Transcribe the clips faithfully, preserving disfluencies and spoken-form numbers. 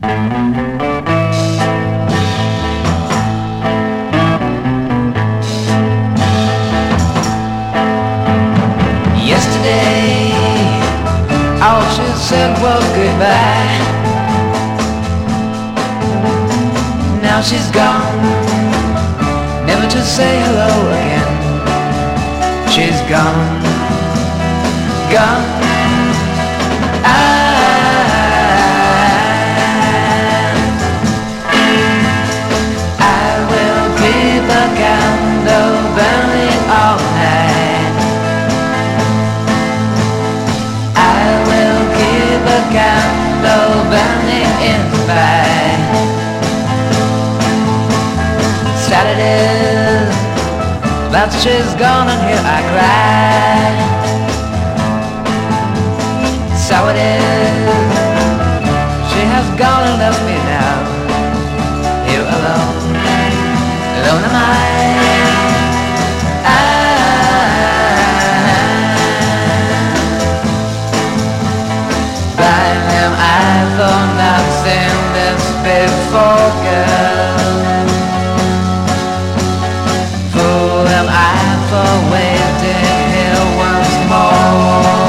Yesterday, all she said was goodbye. Now she's gone, never to say hello again. She's gone, gone. I keep a candle burning all night. I will keep a candle burning in the fight. Saturday, but she's gone and here I cry. So it is, she has gone and left me now, here alone. Alone am I. I blind am I for not seeing this before, girl. Fool am I for waiting here once more.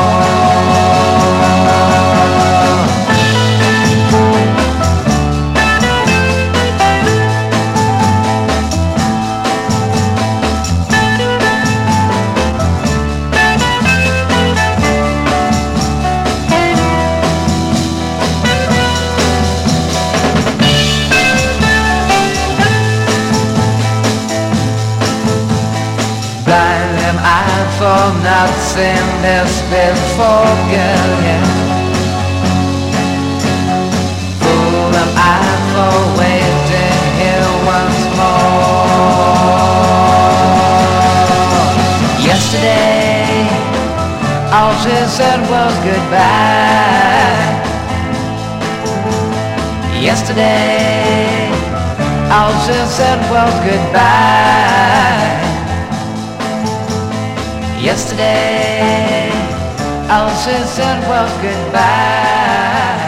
Blind am I for not seeing this before, girl, yeah. Fool am I for waiting here once more. Yesterday, all she said was goodbye. Yesterday, all she said was goodbye. Yesterday, all she said was goodbye.